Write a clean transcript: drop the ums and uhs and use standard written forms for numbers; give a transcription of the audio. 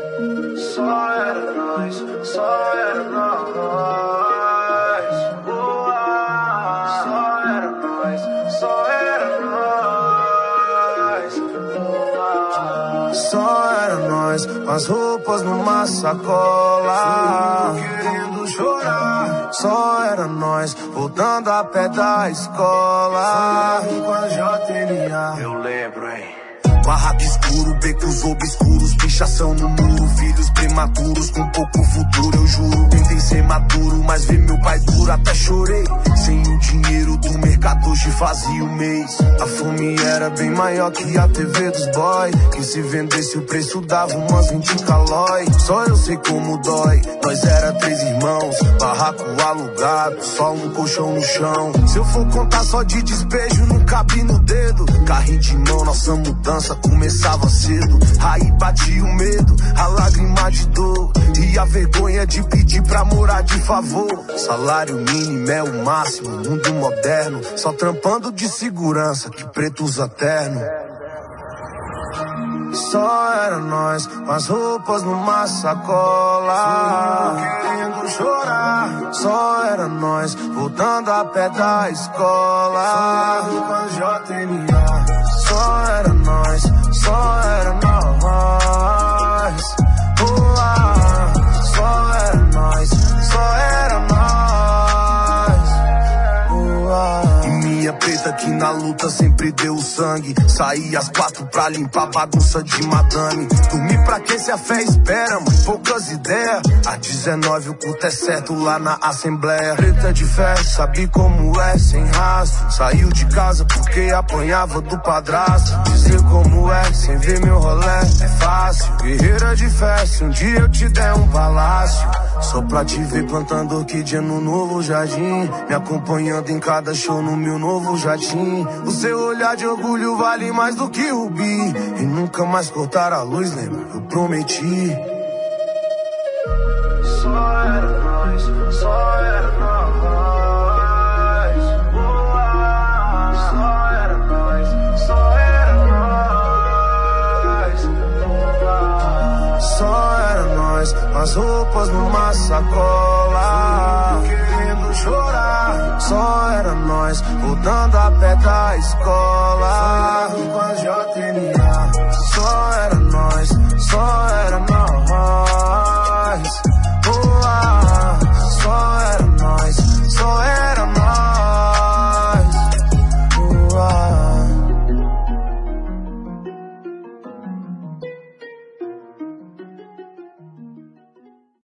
Só era nós, só era nós. Só era nós, só era nós. Só era nós, com as roupas numa sacola, querendo chorar. Só era nós, voltando a pé da escola, com a JNA. Eu lembro, hein? Barraco escuro, becos obscuros, pichação no muro, filhos prematuros com pouco futuro, eu juro. Tentei ser maduro, mas vi meu pai duro, até chorei. Sem o dinheiro do mercado hoje fazia um mês. A fome era bem maior que a TV dos boy, que se vendesse o preço dava umas 20 calói. Só eu sei como dói, nós era 3 irmãos, barraco alugado, só um colchão no chão. Se eu for contar só de despejo, não cabe no dedo. Carrinho de mão, nossa mudança começava cedo. Aí batia o medo, a lágrima de dor e a vergonha de pedir pra morar de favor. Salário mínimo é o máximo, mundo moderno, só trampando de segurança que preto usa terno. Só era nós, com as roupas numa sacola, querendo chorar. Só era nós, voltando a pé da escola, com a JNA. Só era nós, só era nós. Só era nós, só era nós. E minha preta que na luta sempre deu sangue. Saí às 4 pra limpar bagunça de madame. Dormir pra quem se a fé espera, mas poucas ideias. Às 19 o culto é certo lá na Assembleia. Preta de fé, sabe como é, sem rastro. Saiu de casa porque apanhava do padrasto. Dizer como é, sem ver meu rolé, é fácil. Guerreira de fé, se um dia eu te der um palácio. Só pra te ver plantando orquídea no novo jardim, me acompanhando em cada show no meu novo jatim. O seu olhar de orgulho vale mais do que rubi. E nunca mais cortar a luz, lembra? Eu prometi. Só era nós, só era nós. Só era nós, só era nós. Só era nós, com as roupas numa sacola, querendo chorar. Só era nós, voltando a pé da escola, com a JNA. Só era nós.